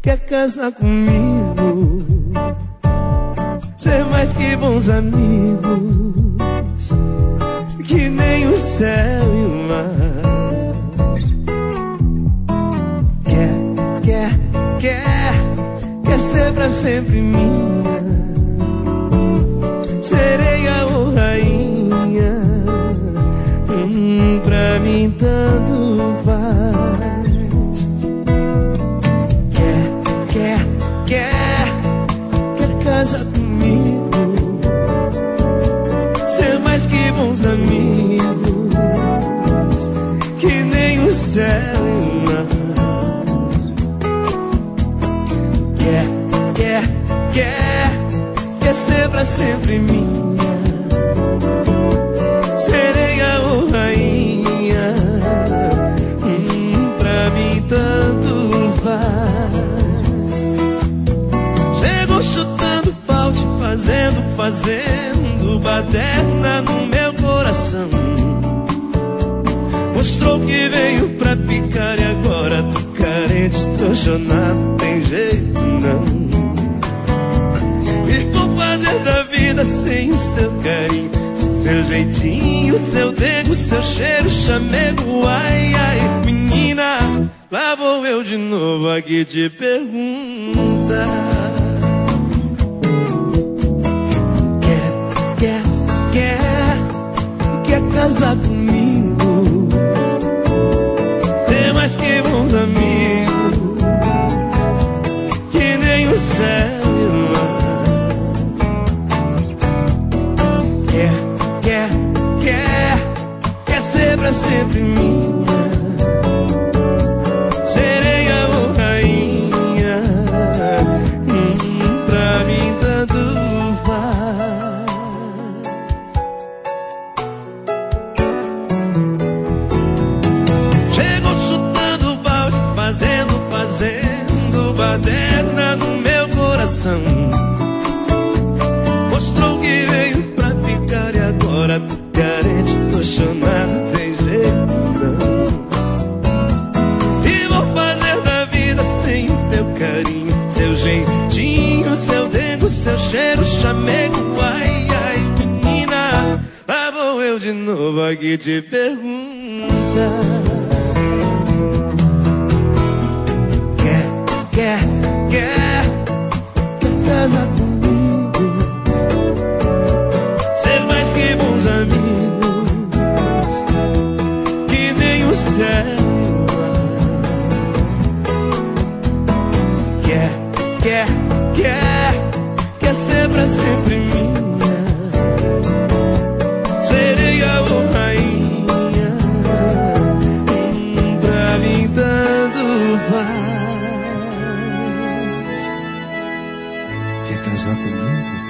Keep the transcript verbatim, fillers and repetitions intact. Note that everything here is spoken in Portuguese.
quer casar comigo, ser mais que bons amigos, que nem o céu e o mar. Quer, quer, quer, quer ser pra sempre minha, sereia ou rainha, hum, pra mim tanto faz. Quer, quer, quer, quer casar comigo, ser mais que bons amigos, que nem o céu e o mar. Quer, quer, quer, quer ser pra sempre minha, sereia ou rainha, hum, pra mim tanto faz. Chegou chutando balde, fazendo, fazendo baderna no meu coração. Mostrou que veio pra ficar e agora tô carente, tô chonado, tem jeito não. E vou fazer da vida sem o seu carinho, seu jeitinho, seu dedo, seu cheiro, chamego. Ai, ai, menina, lá vou eu de novo aqui te perguntar. Quer, quer, quer, quer casar comigo, ter mais que bons amigos, que nem o céu e o mar. Quer, quer, quer, quer ser pra sempre minha, sereia ou rainha, hum, pra mim tanto faz. Chegou chutando balde, fazendo, fazendo baderna no meu coração. Mostrou que veio pra ficar e agora tô carente, tô chonado, tem jeito não. E vou fazer da vida sem o teu carinho, seu jeitinho, seu dedo, seu cheiro, chamego. Ai, ai, menina, lá vou eu de novo aqui te perguntar. Quer, quer, quer, quer casar comigo, ser mais que bons amigos, que nem o céu e o mar. Quer, quer, quer, quer ser pra sempre minha, sereia ou rainha, hum, pra mim tanto faz. Quer casar comigo?